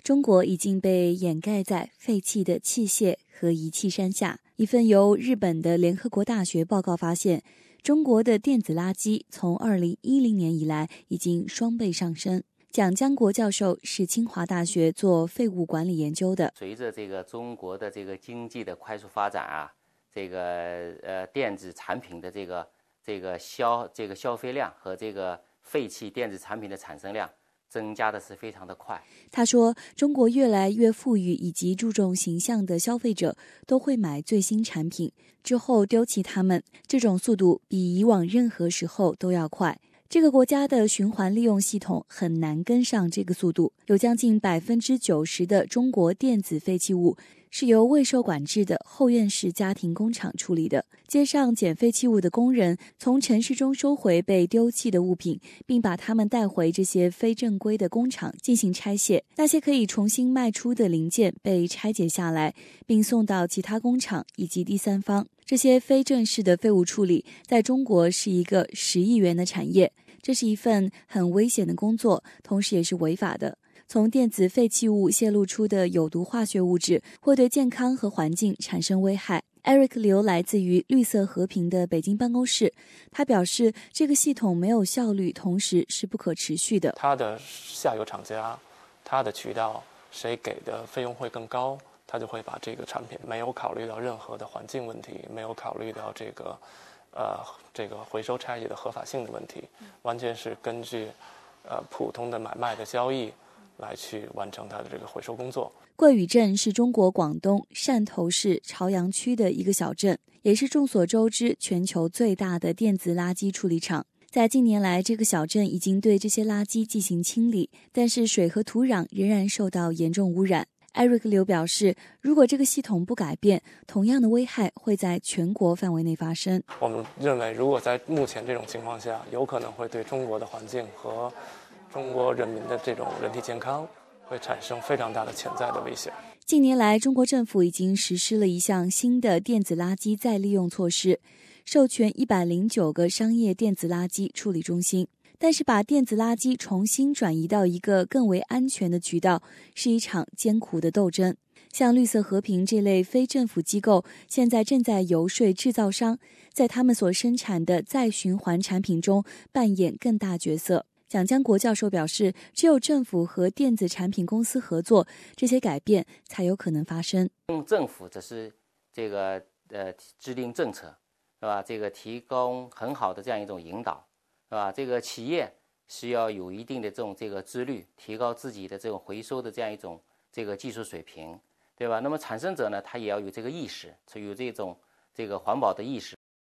中国已经被掩盖在废弃的器械和仪器山下。一份由日本的联合国大学报告发现，中国的电子垃圾从2010年以来已经双倍上升。蒋江国教授是清华大学做废物管理研究的。 随着这个中国的这个经济的快速发展啊，这个电子产品的这个消费量和这个废弃电子产品的产生量增加的是非常的快。 他说，中国越来越富裕以及注重形象的消费者都会买最新产品，之后丢弃它们，这种速度比以往任何时候都要快。这个国家的循环利用系统很难跟上这个速度，有将近90%的中国电子废弃物是由未受管制的后院式家庭工厂处理的。街上捡废弃物的工人从城市中收回被丢弃的物品，并把它们带回这些非正规的工厂进行拆卸。那些可以重新卖出的零件被拆解下来，并送到其他工厂以及第三方。这些非正式的废物处理在中国是一个10亿元的产业，这是一份很危险的工作，同时也是违法的。从电子废弃物泄露出的有毒化学物质会对健康和环境产生危害。Eric 刘来自于绿色和平的北京办公室，他表示，这个系统没有效率，同时是不可持续的。 它的下游厂家，它的渠道，谁给的费用会更高，他就会把这个产品没有考虑到任何的环境问题，没有考虑到这个回收拆解的合法性的问题，完全是根据普通的买卖的交易来去完成它的这个回收工作。 桂屿镇是中国广东汕头市潮阳区的一个小镇，也是众所周知全球最大的电子垃圾处理厂。在近年来，这个小镇已经对这些垃圾进行清理，但是水和土壤仍然受到严重污染。Eric 刘表示，如果这个系统不改变，同样的危害会在全国范围内发生。 我们认为，如果在目前这种情况下，有可能会对中国的环境和中国人民的这种人体健康会产生非常大的潜在的危险。 近年来，中国政府已经实施了一项新的电子垃圾再利用措施，授权109个商业电子垃圾处理中心。但是把电子垃圾重新转移到一个更为安全的渠道，是一场艰苦的斗争。像绿色和平这类非政府机构，现在正在游说制造商，在他们所生产的再循环产品中扮演更大角色。蒋江国教授表示，只有政府和电子产品公司合作，这些改变才有可能发生。 政府只是这个制定政策，是吧？这个提供很好的这样一种引导，是吧？这个企业是要有一定的这个自律，提高自己的这种回收的这样一种这个技术水平，对吧？那么产生者呢，他也要有这个意识，有这个环保的意识。